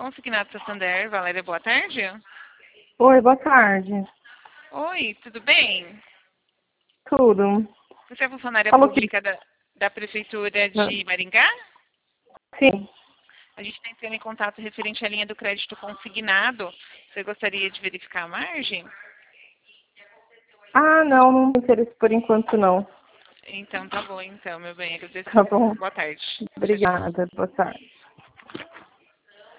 Consignado Santander, Valéria, boa tarde. Oi, boa tarde. Oi, tudo bem? Tudo. Você é funcionária Falou pública da Prefeitura de Maringá? Sim. A gente está entrando em contato referente à linha do crédito consignado. Você gostaria de verificar a margem? Ah, não tem interesse por enquanto, não. Então tá bom, então, meu bem. Agradeço. Tá bom. Boa tarde. Tchau, tchau. Obrigada. Boa tarde.